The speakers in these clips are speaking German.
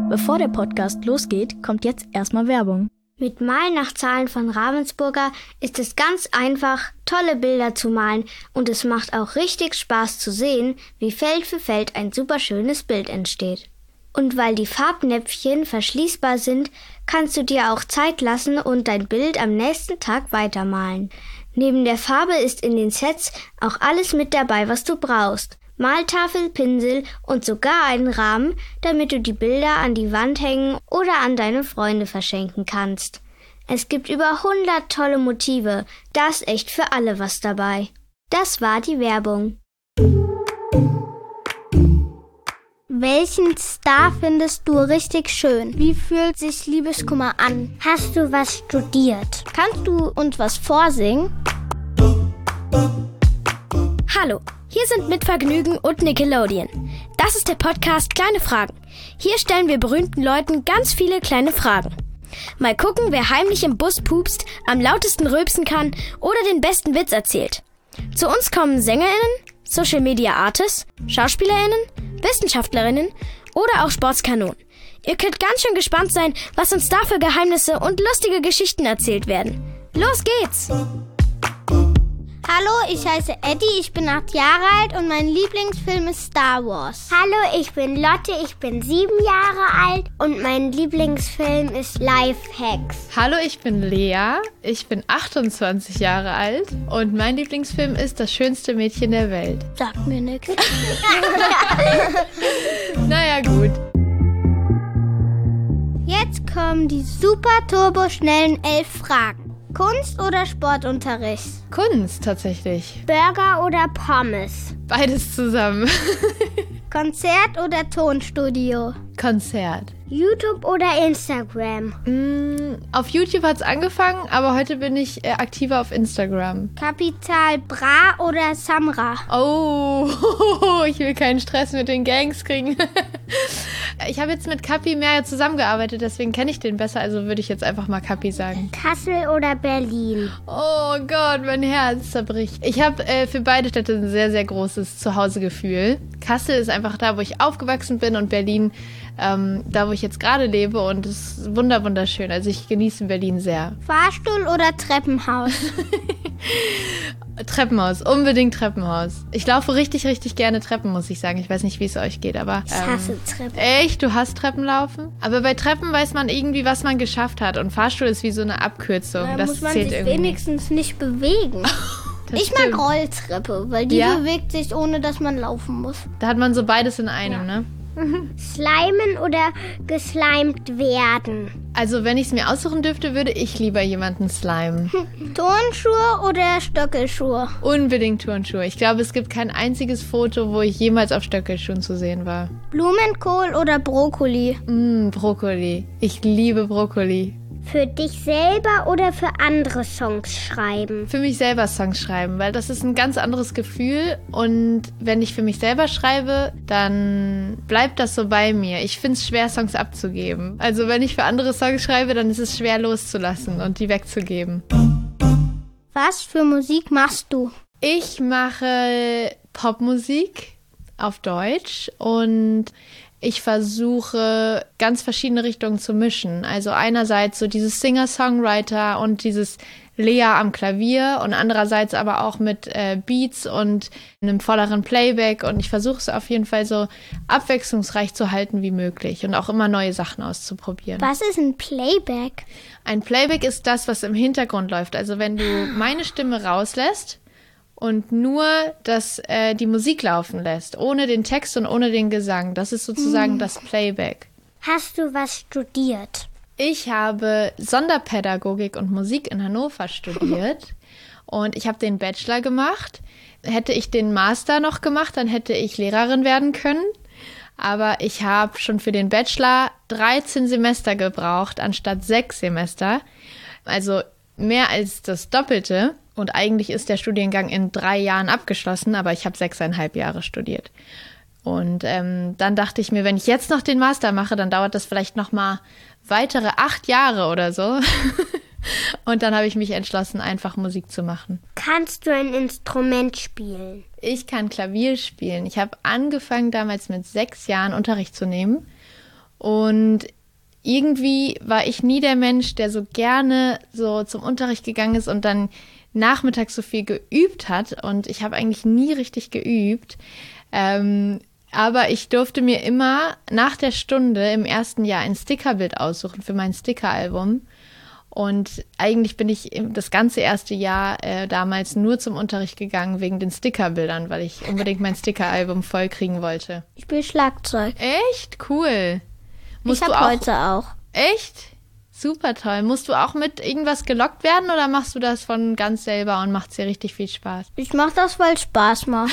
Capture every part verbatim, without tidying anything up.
Bevor der Podcast losgeht, kommt jetzt erstmal Werbung. Mit Malen nach Zahlen von Ravensburger ist es ganz einfach, tolle Bilder zu malen und es macht auch richtig Spaß zu sehen, wie Feld für Feld ein super schönes Bild entsteht. Und weil die Farbnäpfchen verschließbar sind, kannst du dir auch Zeit lassen und dein Bild am nächsten Tag weitermalen. Neben der Farbe ist in den Sets auch alles mit dabei, was du brauchst. Maltafel, Pinsel und sogar einen Rahmen, damit du die Bilder an die Wand hängen oder an deine Freunde verschenken kannst. Es gibt über hundert tolle Motive, da ist echt für alle was dabei. Das war die Werbung. Welchen Star findest du richtig schön? Wie fühlt sich Liebeskummer an? Hast du was studiert? Kannst du uns was vorsingen? Hallo, hier sind Mitvergnügen und Nickelodeon. Das ist der Podcast Kleine Fragen. Hier stellen wir berühmten Leuten ganz viele kleine Fragen. Mal gucken, wer heimlich im Bus pupst, am lautesten rülpsen kann oder den besten Witz erzählt. Zu uns kommen SängerInnen, Social Media Artists, SchauspielerInnen, WissenschaftlerInnen oder auch Sportskanonen. Ihr könnt ganz schön gespannt sein, was uns da für Geheimnisse und lustige Geschichten erzählt werden. Los geht's! Hallo, ich heiße Eddie, ich bin acht Jahre alt und mein Lieblingsfilm ist Star Wars. Hallo, ich bin Lotte, ich bin sieben Jahre alt und mein Lieblingsfilm ist Lifehacks. Hallo, ich bin Lea, ich bin achtundzwanzig Jahre alt und mein Lieblingsfilm ist Das schönste Mädchen der Welt. Sagt mir nichts. Naja, gut. Jetzt kommen die super turbo schnellen elf Fragen. Kunst oder Sportunterricht? Kunst tatsächlich. Burger oder Pommes? Beides zusammen. Konzert oder Tonstudio? Konzert. YouTube oder Instagram? Mm, auf YouTube hat's angefangen, aber heute bin ich äh, aktiver auf Instagram. Kapital Bra oder Samra? Oh, ich will keinen Stress mit den Gangs kriegen. Ich habe jetzt mit Kapi mehr zusammengearbeitet, deswegen kenne ich den besser, also würde ich jetzt einfach mal Kapi sagen. Kassel oder Berlin? Oh Gott, mein Herz zerbricht. Ich habe äh, für beide Städte ein sehr, sehr großes Zuhausegefühl. Kassel ist einfach da, wo ich aufgewachsen bin und Berlin ähm, da, wo ich jetzt gerade lebe und es ist wunder wunderschön. Also ich genieße Berlin sehr. Fahrstuhl oder Treppenhaus? Treppenhaus, unbedingt Treppenhaus. Ich laufe richtig, richtig gerne Treppen, muss ich sagen. Ich weiß nicht, wie es euch geht, aber... Ich hasse ähm, Treppen. Echt? Du hasst Treppenlaufen? Aber bei Treppen weiß man irgendwie, was man geschafft hat. Und Fahrstuhl ist wie so eine Abkürzung. Da das muss man zählt sich irgendwie wenigstens nicht bewegen. Das ich stimmt. mag Rolltreppe, weil die Ja? bewegt sich, ohne dass man laufen muss. Da hat man so beides in einem, Ja. ne? Slimen oder geslimed werden? Also wenn ich es mir aussuchen dürfte, würde ich lieber jemanden slimen. Turnschuhe oder Stöckelschuhe? Unbedingt Turnschuhe. Ich glaube, es gibt kein einziges Foto, wo ich jemals auf Stöckelschuhen zu sehen war. Blumenkohl oder Brokkoli? Mmm, Brokkoli. Ich liebe Brokkoli. Für dich selber oder für andere Songs schreiben? Für mich selber Songs schreiben, weil das ist ein ganz anderes Gefühl. Und wenn ich für mich selber schreibe, dann bleibt das so bei mir. Ich finde es schwer, Songs abzugeben. Also wenn ich für andere Songs schreibe, dann ist es schwer loszulassen und die wegzugeben. Was für Musik machst du? Ich mache Popmusik auf Deutsch und ich versuche, ganz verschiedene Richtungen zu mischen. Also einerseits so dieses Singer-Songwriter und dieses Lea am Klavier und andererseits aber auch mit äh, Beats und einem volleren Playback. Und ich versuche es auf jeden Fall so abwechslungsreich zu halten wie möglich und auch immer neue Sachen auszuprobieren. Was ist ein Playback? Ein Playback ist das, was im Hintergrund läuft. Also wenn du meine Stimme rauslässt und nur das, äh, die Musik laufen lässt, ohne den Text und ohne den Gesang. Das ist sozusagen hm. das Playback. Hast du was studiert? Ich habe Sonderpädagogik und Musik in Hannover studiert und ich habe den Bachelor gemacht. Hätte ich den Master noch gemacht, dann hätte ich Lehrerin werden können. Aber ich habe schon für den Bachelor dreizehn Semester gebraucht, anstatt sechs Semester. Also mehr als das Doppelte. Und eigentlich ist der Studiengang in drei Jahren abgeschlossen, aber ich habe sechseinhalb Jahre studiert. Und ähm, dann dachte ich mir, wenn ich jetzt noch den Master mache, dann dauert das vielleicht noch mal weitere acht Jahre oder so. Und dann habe ich mich entschlossen, einfach Musik zu machen. Kannst du ein Instrument spielen? Ich kann Klavier spielen. Ich habe angefangen, damals mit sechs Jahren Unterricht zu nehmen. Und irgendwie war ich nie der Mensch, der so gerne so zum Unterricht gegangen ist und dann nachmittags so viel geübt hat. Und ich habe eigentlich nie richtig geübt. Ähm, aber ich durfte mir immer nach der Stunde im ersten Jahr ein Stickerbild aussuchen für mein Stickeralbum. Und eigentlich bin ich das ganze erste Jahr äh, damals nur zum Unterricht gegangen wegen den Stickerbildern, weil ich unbedingt mein Stickeralbum voll kriegen wollte. Ich spiele Schlagzeug. Echt? Cool. Musst ich du habe auch, heute auch. Echt? Super toll. Musst du auch mit irgendwas gelockt werden oder machst du das von ganz selber und macht es dir richtig viel Spaß? Ich mache das, weil es Spaß macht.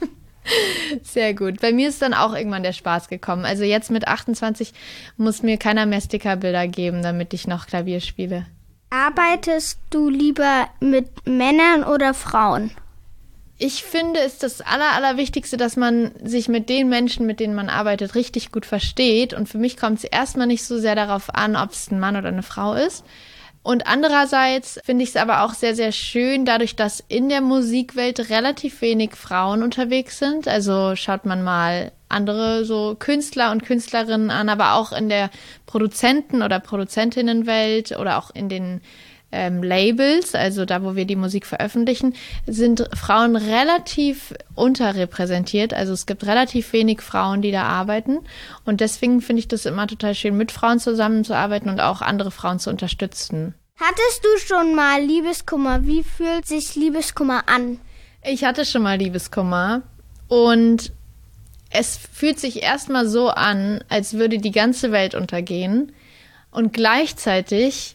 Sehr gut. Bei mir ist dann auch irgendwann der Spaß gekommen. Also jetzt mit achtundzwanzig muss mir keiner mehr Stickerbilder geben, damit ich noch Klavier spiele. Arbeitest du lieber mit Männern oder Frauen? Ich finde, es ist das Aller, Allerwichtigste, dass man sich mit den Menschen, mit denen man arbeitet, richtig gut versteht. Und für mich kommt es erstmal nicht so sehr darauf an, ob es ein Mann oder eine Frau ist. Und andererseits finde ich es aber auch sehr, sehr schön, dadurch, dass in der Musikwelt relativ wenig Frauen unterwegs sind. Also schaut man mal andere so Künstler und Künstlerinnen an, aber auch in der Produzenten- oder Produzentinnenwelt oder auch in den ähm, Labels, also da, wo wir die Musik veröffentlichen, sind Frauen relativ unterrepräsentiert. Also es gibt relativ wenig Frauen, die da arbeiten. Und deswegen finde ich das immer total schön, mit Frauen zusammenzuarbeiten und auch andere Frauen zu unterstützen. Hattest du schon mal Liebeskummer? Wie fühlt sich Liebeskummer an? Ich hatte schon mal Liebeskummer und es fühlt sich erstmal so an, als würde die ganze Welt untergehen. Und gleichzeitig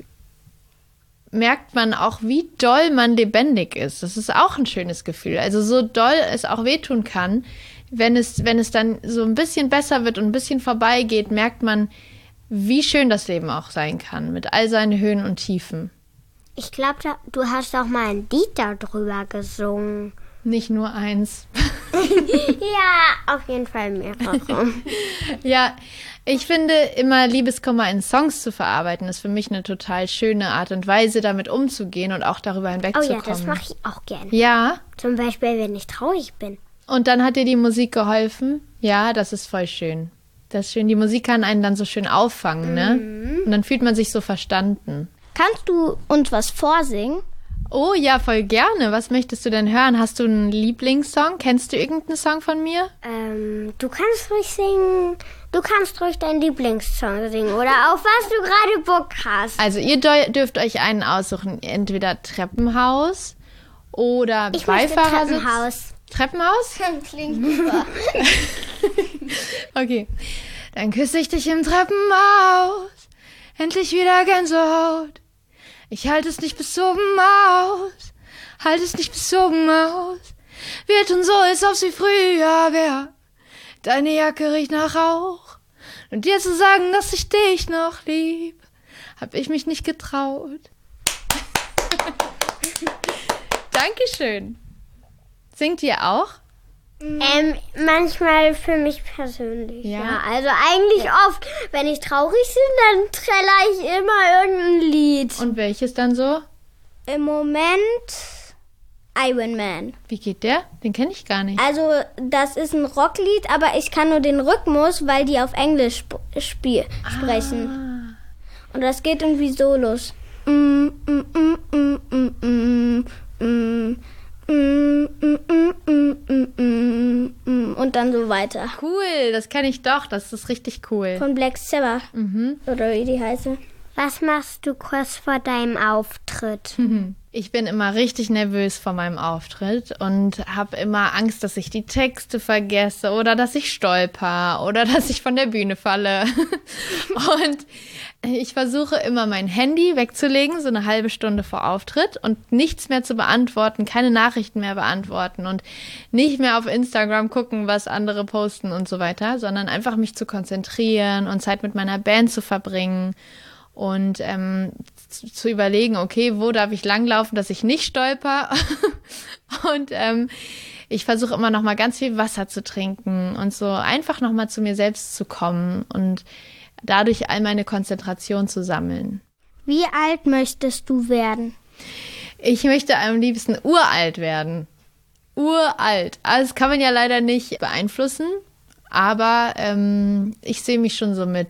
merkt man auch, wie doll man lebendig ist. Das ist auch ein schönes Gefühl. Also so doll es auch wehtun kann, wenn es, wenn es dann so ein bisschen besser wird und ein bisschen vorbeigeht, merkt man, wie schön das Leben auch sein kann, mit all seinen Höhen und Tiefen. Ich glaube, du hast auch mal ein Lied darüber gesungen. Nicht nur eins. Ja, auf jeden Fall mehrere. Ja, ich finde immer Liebeskummer in Songs zu verarbeiten, ist für mich eine total schöne Art und Weise, damit umzugehen und auch darüber Oh hinwegzukommen. ja, das mache ich auch gerne. Ja. Zum Beispiel, wenn ich traurig bin. Und dann hat dir die Musik geholfen? Ja, das ist voll schön. Das ist schön. Die Musik kann einen dann so schön auffangen, ne? Mhm. Und dann fühlt man sich so verstanden. Kannst du uns was vorsingen? Oh ja, voll gerne. Was möchtest du denn hören? Hast du einen Lieblingssong? Kennst du irgendeinen Song von mir? Ähm, du kannst ruhig singen. Du kannst ruhig deinen Lieblingssong singen oder auf was du gerade Bock hast. Also ihr deu- dürft euch einen aussuchen. Entweder Treppenhaus oder ich Beifahrersitz. Treppenhaus. Treppenhaus? Klingt super. Okay. Dann küsse ich dich im Treppenhaus. Endlich wieder Gänsehaut. Ich halte es nicht bis oben aus. Halte es nicht bis oben aus. Wir tun so, als ob sie früher wär. Deine Jacke riecht nach Rauch. Und dir zu sagen, dass ich dich noch lieb, hab ich mich nicht getraut. Dankeschön. Singt ihr auch? Ähm, manchmal für mich persönlich, Ja. ja. Also eigentlich oft, wenn ich traurig bin, dann träller ich immer irgendein Lied. Und welches dann so? Im Moment Iron Man. Wie geht der? Den kenne ich gar nicht. Also das ist ein Rocklied, aber ich kann nur den Rhythmus, weil die auf Englisch sp- spiel- sprechen. Ah. Und das geht irgendwie so los. Mm, mm, mm, mm, mm, mm, mm. Mm, mm, mm, mm, mm, mm, und dann so weiter. Cool, das kenne ich doch. Das ist richtig cool. Von Black Sabbath. Mhm. Oder wie die heißen. Was machst du kurz vor deinem Auftritt? Ich bin immer richtig nervös vor meinem Auftritt und habe immer Angst, dass ich die Texte vergesse oder dass ich stolper oder dass ich von der Bühne falle. Und ich versuche immer mein Handy wegzulegen, so eine halbe Stunde vor Auftritt und nichts mehr zu beantworten, keine Nachrichten mehr beantworten und nicht mehr auf Instagram gucken, was andere posten und so weiter, sondern einfach mich zu konzentrieren und Zeit mit meiner Band zu verbringen. Und ähm, zu, zu überlegen, okay, wo darf ich langlaufen, dass ich nicht stolper? Und ähm, ich versuche immer noch mal ganz viel Wasser zu trinken und so einfach noch mal zu mir selbst zu kommen und dadurch all meine Konzentration zu sammeln. Wie alt möchtest du werden? Ich möchte am liebsten uralt werden. Uralt. Also das kann man ja leider nicht beeinflussen, aber ähm, ich sehe mich schon so mit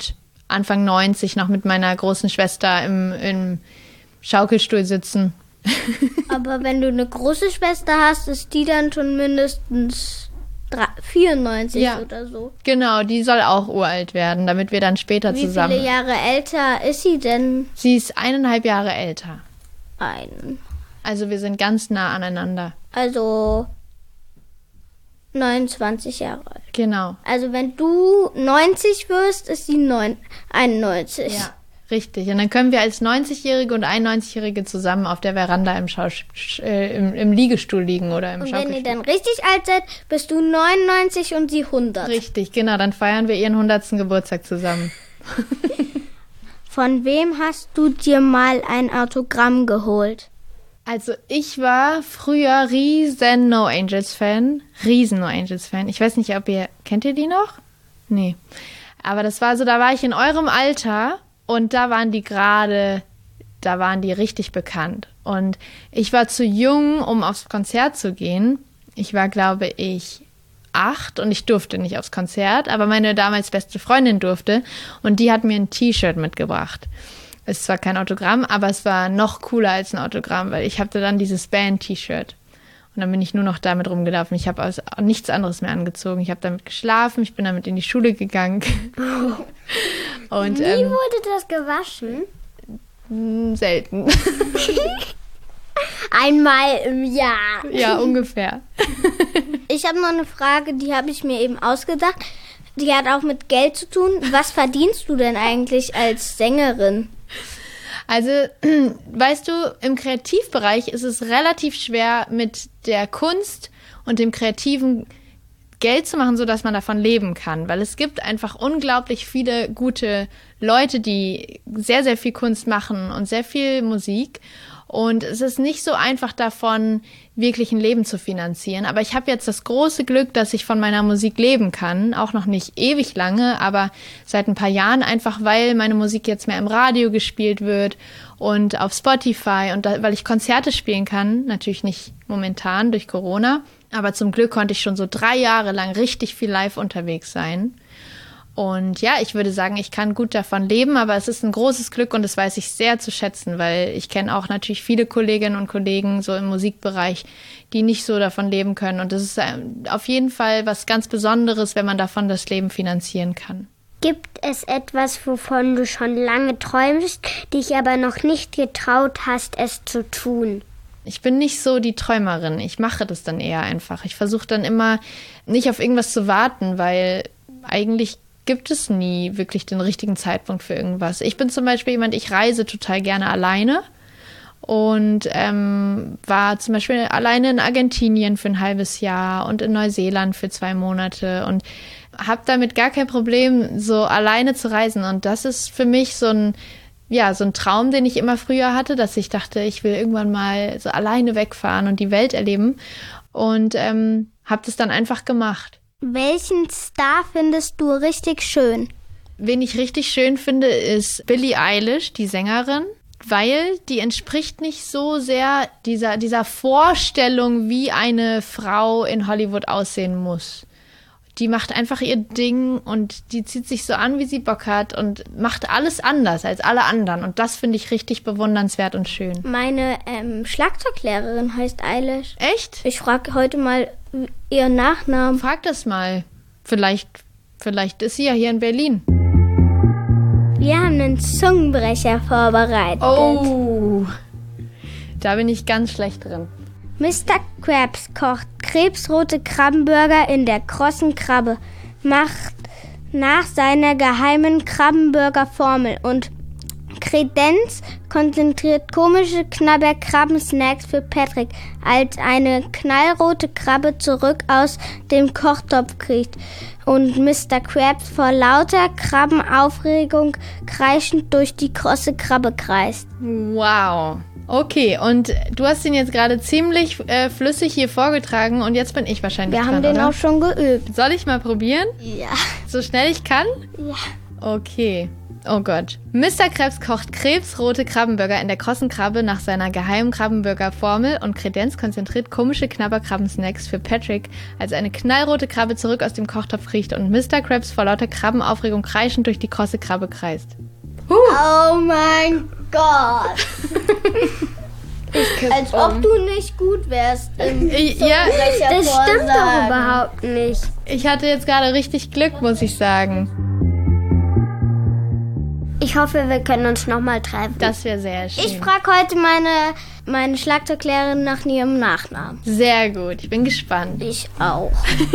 Anfang neunzig noch mit meiner großen Schwester im, im Schaukelstuhl sitzen. Aber wenn du eine große Schwester hast, ist die dann schon mindestens vierundneunzig Ja. oder so. Genau, die soll auch uralt werden, damit wir dann später Wie zusammen... viele Jahre älter ist sie denn? Sie ist eineinhalb Jahre älter. Ein. Also wir sind ganz nah aneinander. Also neunundzwanzig Jahre alt. Genau. Also wenn du neunzig wirst, ist sie neun, einundneunzig. Ja, richtig. Und dann können wir als neunzigjährige und einundneunzigjährige zusammen auf der Veranda im, Schau äh, im, im Liegestuhl liegen oder im Und Schaukelstuhl. wenn ihr dann richtig alt seid, bist du neunundneunzig und sie hundert. Richtig, genau. Dann feiern wir ihren hundertsten Geburtstag zusammen. Von wem hast du dir mal ein Autogramm geholt? Also ich war früher riesen No Angels Fan. Riesen No Angels Fan. Ich weiß nicht, ob ihr... Kennt ihr die noch? Nee. Aber das war so, da war ich in eurem Alter und da waren die gerade... Da waren die richtig bekannt. Und ich war zu jung, um aufs Konzert zu gehen. Ich war, glaube ich, acht und ich durfte nicht aufs Konzert. Aber meine damals beste Freundin durfte. Und die hat mir ein T-Shirt mitgebracht. Es war kein Autogramm, aber es war noch cooler als ein Autogramm, weil ich hatte dann dieses Band-T-Shirt. Und dann bin ich nur noch damit rumgelaufen. Ich habe nichts anderes mehr angezogen. Ich habe damit geschlafen, ich bin damit in die Schule gegangen. Und, Wie ähm, wurde das gewaschen? selten. Einmal im Jahr. Ja, ungefähr. Ich habe noch eine Frage, die habe ich mir eben ausgedacht. Die hat auch mit Geld zu tun. Was verdienst du denn eigentlich als Sängerin? Also, weißt du, im Kreativbereich ist es relativ schwer, mit der Kunst und dem Kreativen Geld zu machen, sodass man davon leben kann. Weil es gibt einfach unglaublich viele gute Leute, die sehr, sehr viel Kunst machen und sehr viel Musik. Und es ist nicht so einfach davon, wirklich ein Leben zu finanzieren. Aber ich habe jetzt das große Glück, dass ich von meiner Musik leben kann. Auch noch nicht ewig lange, aber seit ein paar Jahren einfach, weil meine Musik jetzt mehr im Radio gespielt wird und auf Spotify und da, weil ich Konzerte spielen kann. Natürlich nicht momentan durch Corona. Aber zum Glück konnte ich schon so drei Jahre lang richtig viel live unterwegs sein. Und ja, ich würde sagen, ich kann gut davon leben, aber es ist ein großes Glück und das weiß ich sehr zu schätzen, weil ich kenne auch natürlich viele Kolleginnen und Kollegen so im Musikbereich, die nicht so davon leben können. Und das ist auf jeden Fall was ganz Besonderes, wenn man davon das Leben finanzieren kann. Gibt es etwas, wovon du schon lange träumst, dich aber noch nicht getraut hast, es zu tun? Ich bin nicht so die Träumerin. Ich mache das dann eher einfach. Ich versuche dann immer nicht auf irgendwas zu warten, weil eigentlich gibt es nie wirklich den richtigen Zeitpunkt für irgendwas. Ich bin zum Beispiel jemand, ich reise total gerne alleine und ähm, war zum Beispiel alleine in Argentinien für ein halbes Jahr und in Neuseeland für zwei Monate und habe damit gar kein Problem, so alleine zu reisen. Und das ist für mich so ein, ja, so ein Traum, den ich immer früher hatte, dass ich dachte, ich will irgendwann mal so alleine wegfahren und die Welt erleben und ähm, habe das dann einfach gemacht. Welchen Star findest du richtig schön? Wen ich richtig schön finde, ist Billie Eilish, die Sängerin, weil die entspricht nicht so sehr dieser, dieser Vorstellung, wie eine Frau in Hollywood aussehen muss. Die macht einfach ihr Ding und die zieht sich so an, wie sie Bock hat und macht alles anders als alle anderen. Und das finde ich richtig bewundernswert und schön. Meine ähm, Schlagzeuglehrerin heißt Eilish. Echt? Ich frage heute mal ihren Nachnamen. Frag das mal. Vielleicht, vielleicht ist sie ja hier in Berlin. Wir haben einen Zungenbrecher vorbereitet. Oh, da bin ich ganz schlecht drin. Mister Krabs kocht krebsrote Krabbenburger in der krossen Krabbe, macht nach seiner geheimen Krabbenburger-Formel und Kredenz konzentriert komische Knabber-Krabbensnacks für Patrick, als eine knallrote Krabbe zurück aus dem Kochtopf kriecht und Mister Krabs vor lauter Krabbenaufregung kreischend durch die krosse Krabbe kreist. Wow. Okay, und du hast ihn jetzt gerade ziemlich äh, flüssig hier vorgetragen und jetzt bin ich wahrscheinlich Wir dran, haben den oder? auch schon geübt. Soll ich mal probieren? Ja. So schnell ich kann? Ja. Okay. Oh Gott. Mister Krabs kocht krebsrote Krabbenburger in der krossen Krabbe nach seiner geheimen Krabbenburger-Formel und Kredenz konzentriert komische Knabberkrabben-Snacks für Patrick, als eine knallrote Krabbe zurück aus dem Kochtopf kriecht und Mister Krabs vor lauter Krabbenaufregung kreischend durch die krosse Krabbe kreist. Huh. Oh mein Gott. Als um. ob du nicht gut wärst. Im ja, das stimmt doch überhaupt nicht. Ich hatte jetzt gerade richtig Glück, muss ich sagen. Ich hoffe, wir können uns nochmal treffen. Das wäre sehr schön. Ich frage heute meine, meine Schlagzeuglehrerin nach ihrem Nachnamen. Sehr gut, ich bin gespannt. Ich auch.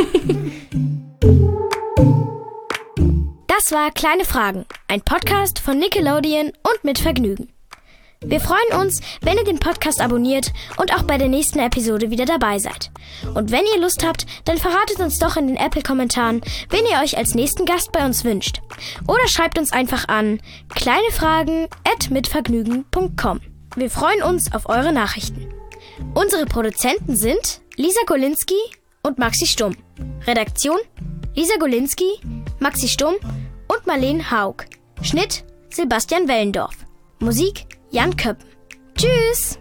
Das war Kleine Fragen, ein Podcast von Nickelodeon und mit Vergnügen. Wir freuen uns, wenn ihr den Podcast abonniert und auch bei der nächsten Episode wieder dabei seid. Und wenn ihr Lust habt, dann verratet uns doch in den Apple-Kommentaren, wen ihr euch als nächsten Gast bei uns wünscht. Oder schreibt uns einfach an kleinefragen at mitvergnügen punkt com. Wir freuen uns auf eure Nachrichten. Unsere Produzenten sind Lisa Golinski und Maxi Stumm. Redaktion Lisa Golinski, Maxi Stumm und Marlene Haug. Schnitt Sebastian Wellendorf. Musik Jan Köppen. Tschüss!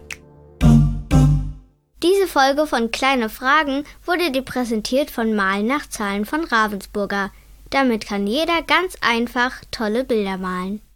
Diese Folge von Kleine Fragen wurde dir präsentiert von Malen nach Zahlen von Ravensburger. Damit kann jeder ganz einfach tolle Bilder malen.